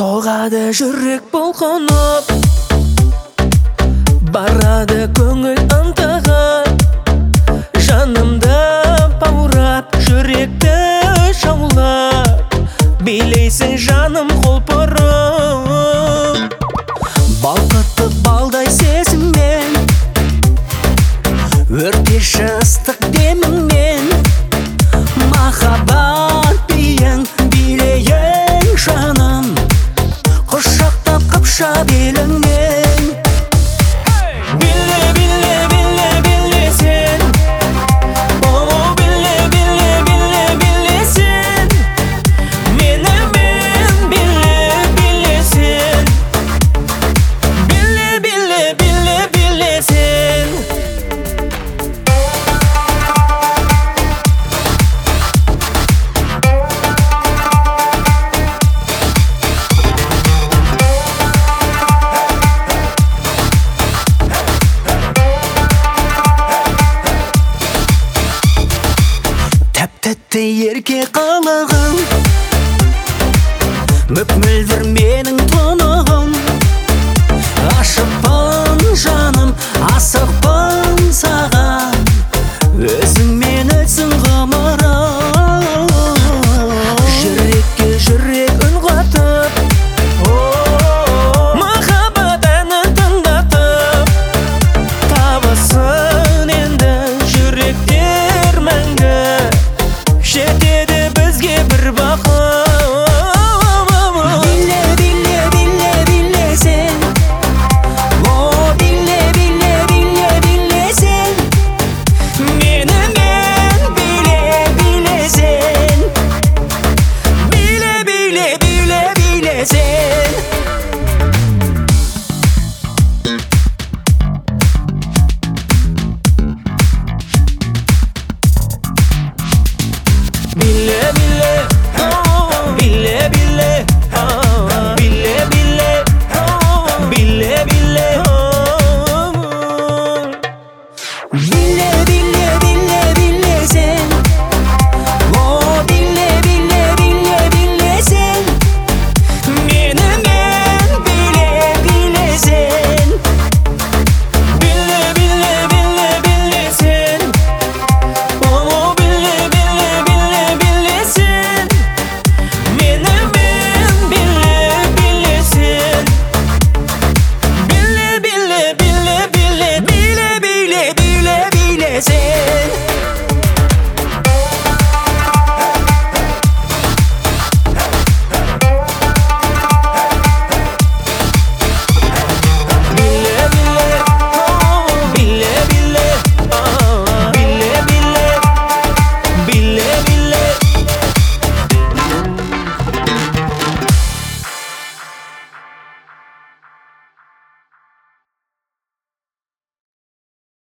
Соғады жүрек бұлқынып, барады көңіл ынтыға, жанымды баурап, жүректі жаулап, билейсің жаным құлпырып. Балқытты балдай сезіммен, өртеші ыстық деміңмен, махаббат биің билейін жаным, құшақтап қыпша беліңмен. Биле, биле, биле, биле сен, о, биле, биле, биле, биле сен, менімен биле, биле сен, биле, биле, биле, биле сен. Тәп-тәтті ерке қылығың, мөп-мөлдір менің тұнығым, ашықпын жаным, асықпын